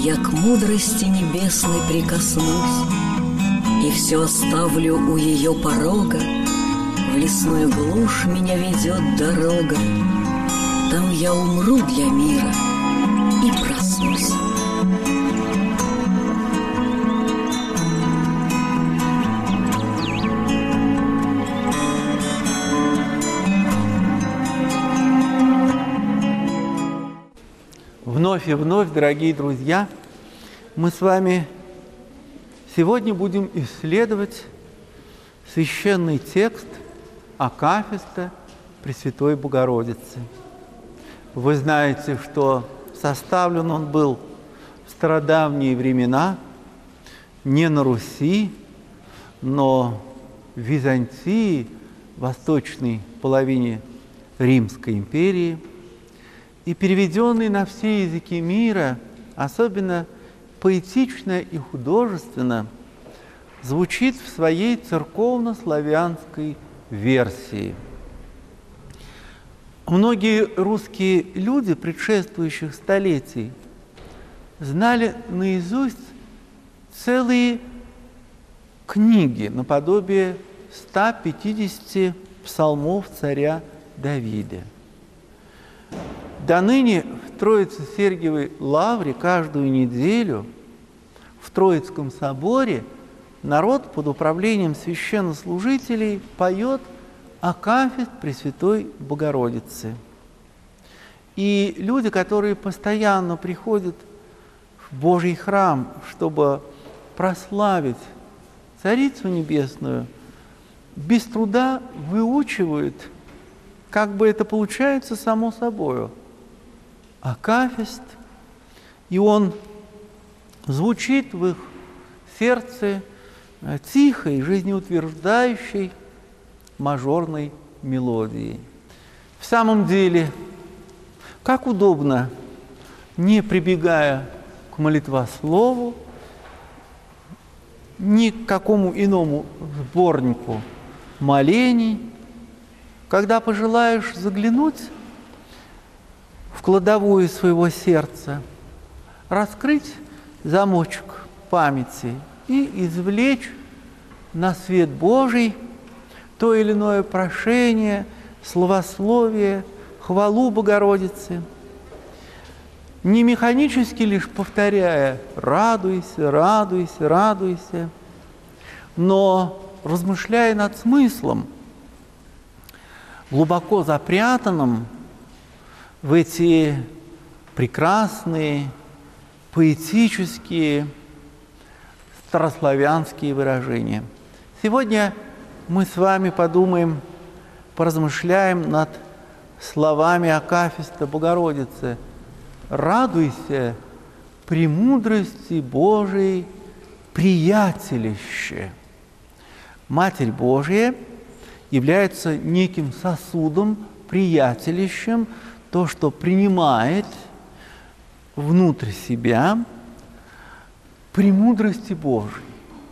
я к мудрости небесной прикоснусь и все оставлю у ее порога. В лесную глушь меня ведет дорога, там я умру для мира и проснусь. Вновь и вновь, дорогие друзья, мы с вами сегодня будем исследовать священный текст Акафиста Пресвятой Богородицы. Вы знаете, что составлен он был в стародавние времена не на Руси, но в Византии, восточной половине Римской империи, и переведенный на все языки мира, особенно поэтично и художественно, звучит в своей церковно-славянской версии. Многие русские люди предшествующих столетий знали наизусть целые книги наподобие 150 псалмов царя Давида. До ныне в Троице-Сергиевой лавре каждую неделю в Троицком соборе народ под управлением священнослужителей поет Акафист Пресвятой Богородицы. И люди, которые постоянно приходят в Божий храм, чтобы прославить Царицу Небесную, без труда выучивают, как бы это получается само собою, Акафист, и он звучит в их сердце тихой, жизнеутверждающей мажорной мелодией. В самом деле, как удобно, не прибегая к молитвослову, ни к какому иному сборнику молений, когда пожелаешь заглянуть в кладовую своего сердца, раскрыть замочек памяти и извлечь на свет Божий то или иное прошение, словословие, хвалу Богородицы, не механически лишь повторяя «радуйся, радуйся, радуйся», но размышляя над смыслом, глубоко запрятанным в эти прекрасные, поэтические, старославянские выражения. Сегодня мы с вами подумаем, поразмышляем над словами Акафиста Богородицы: «Радуйся, премудрости Божией приятелище». Матерь Божия является неким сосудом, приятелищем, то, что принимает внутрь себя премудрости Божией.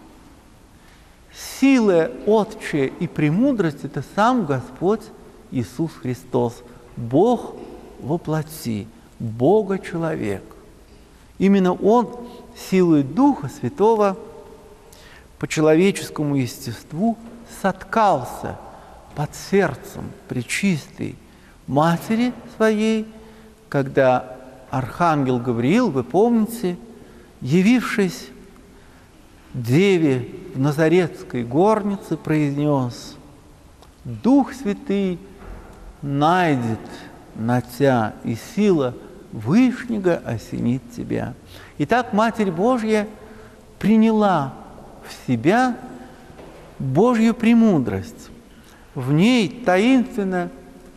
Сила отчия и премудрость – это сам Господь Иисус Христос, Бог во плоти, Бога-человек. Именно Он силой Духа Святого по человеческому естеству соткался под сердцем пречистой Матери своей, когда архангел Гавриил, вы помните, явившись Деве в Назаретской горнице, произнес: «Дух Святый найдет на тебя, и сила Вышнего осенит тебя». Итак, Матерь Божья приняла в себя Божью премудрость. В ней таинственно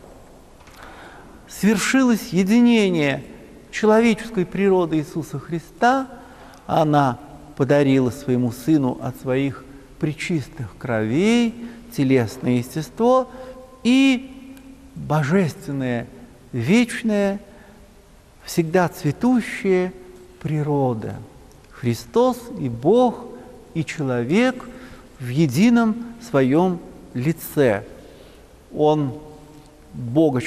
свершилось единение человеческой природы Иисуса Христа. Она подарила своему Сыну от своих пречистых кровей телесное естество и божественная, вечная, всегда цветущая природа. Христос и Бог, и человек в едином своем лице. Он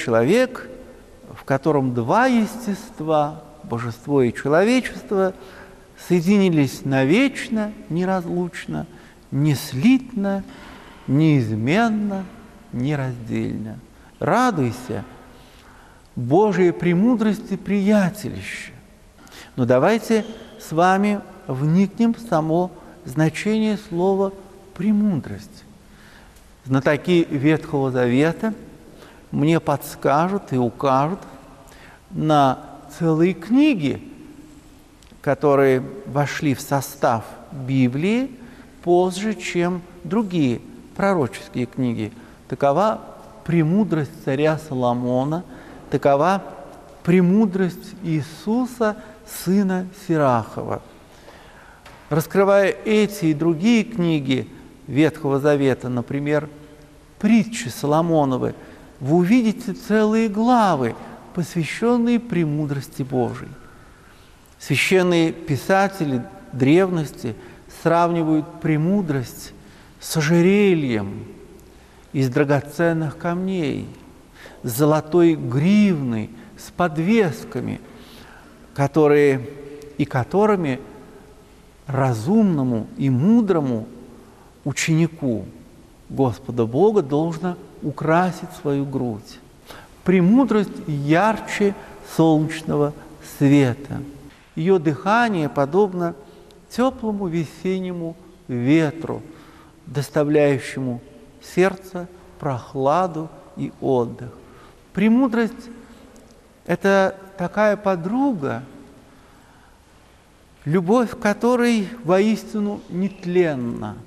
Бога-человек, в котором два естества, божество и человечество, соединились навечно, неразлучно, неслитно, неизменно, нераздельно. Радуйся, Божией премудрости приятелище. Но давайте с вами вникнем в само значение слова «премудрость». Знатоки Ветхого Завета мне подскажут и укажут на целые книги, которые вошли в состав Библии позже, чем другие пророческие книги. Такова премудрость царя Соломона, такова премудрость Иисуса, сына Сирахова. Раскрывая эти и другие книги Ветхого Завета, например, притчи Соломоновы, вы увидите целые главы, посвященные премудрости Божией. Священные писатели древности сравнивают премудрость с ожерельем из драгоценных камней, с золотой гривной, с подвесками, которыми разумному и мудрому ученику Господа Бога должно украсить свою грудь. Премудрость ярче солнечного света. Ее дыхание подобно теплому весеннему ветру, доставляющему сердцу прохладу и отдых. Премудрость – это такая подруга, любовь которой воистину нетленна.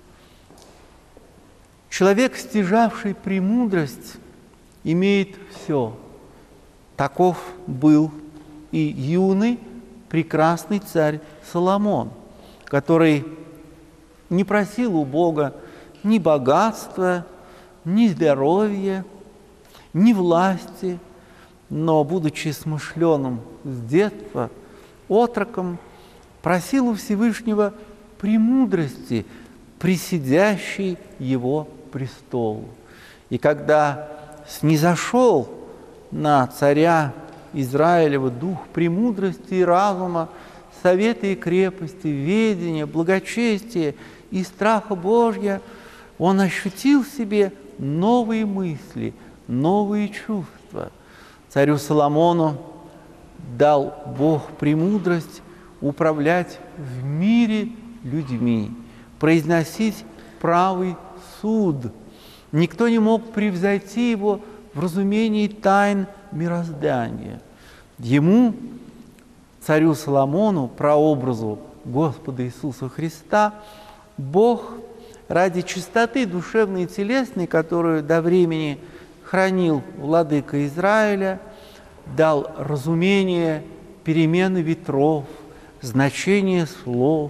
Человек, стяжавший премудрость, имеет все. Таков был и юный, прекрасный царь Соломон, который не просил у Бога ни богатства, ни здоровья, ни власти, но, будучи смышленым с детства, отроком, просил у Всевышнего премудрости, присидящей его престолу. И когда снизошел на царя Израилева дух премудрости и разума, совета и крепости, ведения, благочестия и страха Божья, он ощутил в себе новые мысли, новые чувства. Царю Соломону дал Бог премудрость управлять в мире людьми, произносить правый суд. Никто не мог превзойти его в разумении тайн мироздания. Ему, царю Соломону, прообразу Господа Иисуса Христа, Бог ради чистоты душевной и телесной, которую до времени хранил владыка Израиля, дал разумение перемены ветров, значение слов.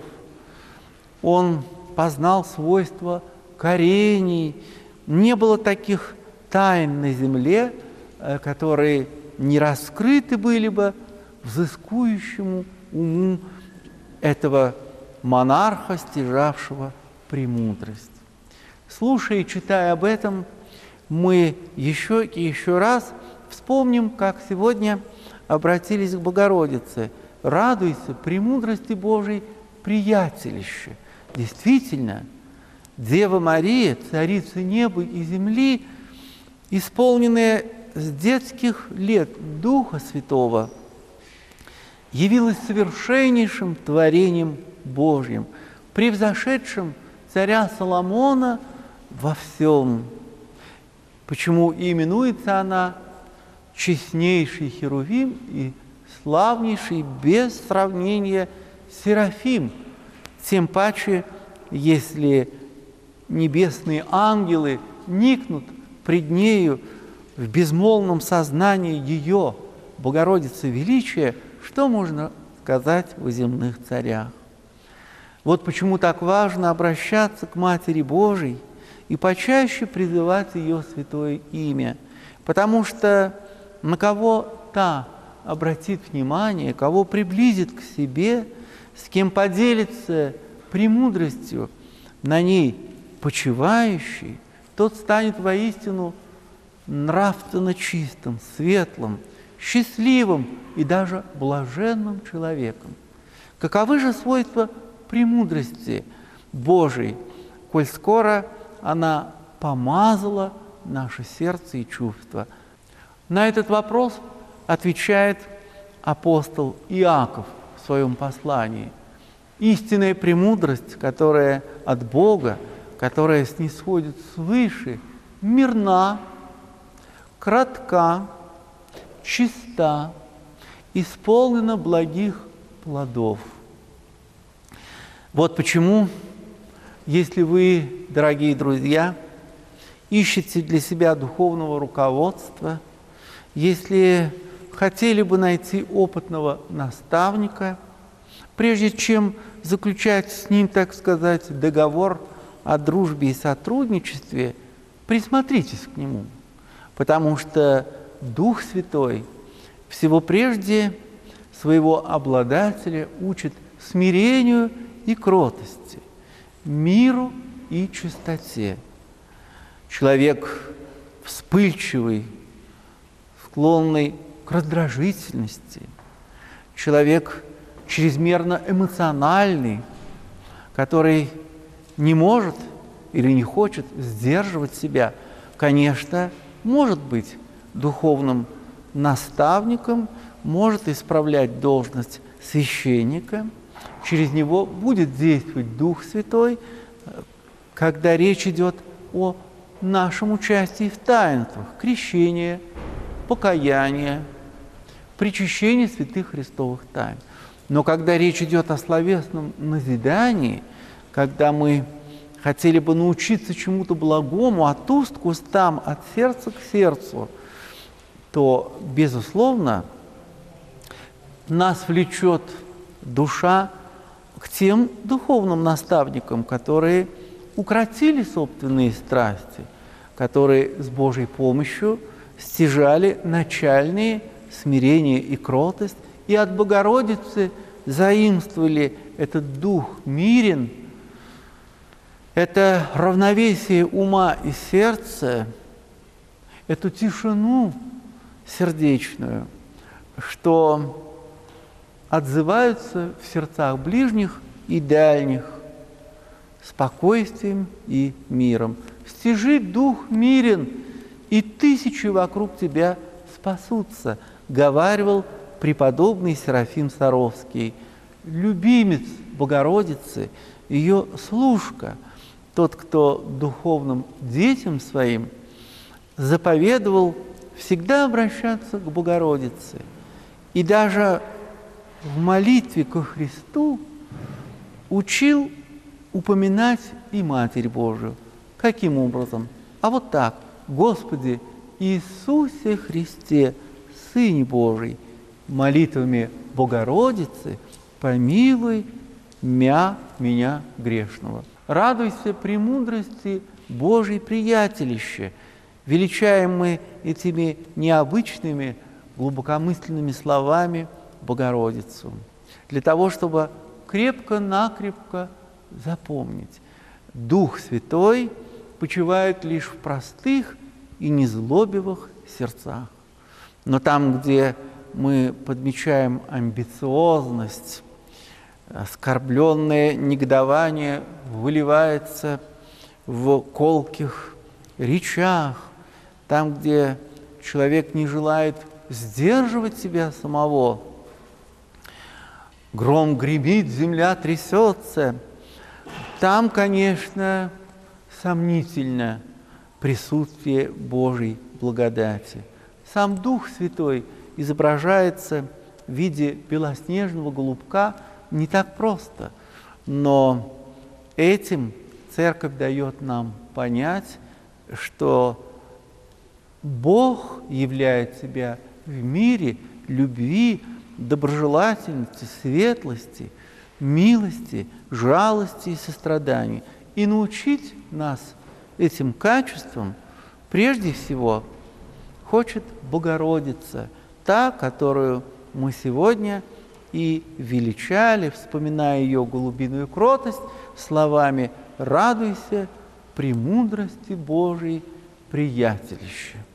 Он познал свойства корений. Не было таких тайн на земле, которые не раскрыты были бы взыскующему уму этого монарха, стяжавшего премудрость. Слушая и читая об этом, мы еще и еще раз вспомним, как сегодня обратились к Богородице. Радуйся, премудрости Божией приятелище. Действительно, Дева Мария, царица неба и земли, исполненная с детских лет Духа Святого, явилась совершеннейшим творением Божьим, превзошедшим царя Соломона во всем. Почему именуется она честнейший Херувим и славнейший без сравнения Серафим, тем паче, если небесные ангелы никнут пред нею в безмолвном сознании ее, Богородицы величия, что можно сказать о земных царях? Вот почему так важно обращаться к Матери Божией и почаще призывать ее святое имя, потому что на кого та обратит внимание, кого приблизит к себе, с кем поделится премудростью, на ней почивающий, тот станет воистину нравственно чистым, светлым, счастливым и даже блаженным человеком. Каковы же свойства премудрости Божией, коль скоро она помазала наше сердце и чувства? На этот вопрос отвечает апостол Иаков в своем послании. Истинная премудрость, которая от Бога, которая снисходит свыше, мирна, кратка, чиста, исполнена благих плодов. Вот почему, если вы, дорогие друзья, ищете для себя духовного руководства, если хотели бы найти опытного наставника, прежде чем заключать с ним, так сказать, договор о дружбе и сотрудничестве, присмотритесь к нему, потому что Дух Святой всего прежде своего обладателя учит смирению и кротости, миру и чистоте. Человек вспыльчивый, склонный к раздражительности, человек чрезмерно эмоциональный, который не может или не хочет сдерживать себя, конечно, может быть духовным наставником, может исправлять должность священника, через него будет действовать Дух Святой, когда речь идет о нашем участии в таинствах крещения, покаяния, причащения святых христовых тайн. Но когда речь идет о словесном назидании, когда мы хотели бы научиться чему-то благому от уст к устам, от сердца к сердцу, то, безусловно, нас влечет душа к тем духовным наставникам, которые укротили собственные страсти, которые с Божьей помощью стяжали начальные смирение и кротость, и от Богородицы заимствовали этот дух мирен, это равновесие ума и сердца, эту тишину сердечную, что отзываются в сердцах ближних и дальних спокойствием и миром. «Стяжи дух мирен, и тысячи вокруг тебя спасутся», говаривал преподобный Серафим Саровский, любимец Богородицы, ее служка, тот, кто духовным детям своим заповедовал всегда обращаться к Богородице. И даже в молитве ко Христу учил упоминать и Матерь Божию. Каким образом? А вот так: «Господи Иисусе Христе, Сыне Божий, молитвами Богородицы помилуй меня грешного». Радуйся премудрости Божьей приятелище. Величаем мы этими необычными, глубокомысленными словами Богородицу, для того, чтобы крепко-накрепко запомнить: Дух Святой почивает лишь в простых и незлобивых сердцах. Но там, где мы подмечаем амбициозность, оскорбленное негодование выливается в колких речах, там, где человек не желает сдерживать себя самого, гром гремит, земля трясется, там, конечно, сомнительно присутствие Божьей благодати. Сам Дух Святой изображается в виде белоснежного голубка не так просто, но этим Церковь дает нам понять, что Бог являет себя в мире любви, доброжелательности, светлости, милости, жалости и сострадания. И научить нас этим качествам прежде всего хочет Богородица, та, которую мы сегодня и величали, вспоминая ее голубиную кротость, словами «Радуйся премудрости Божией, приятелище».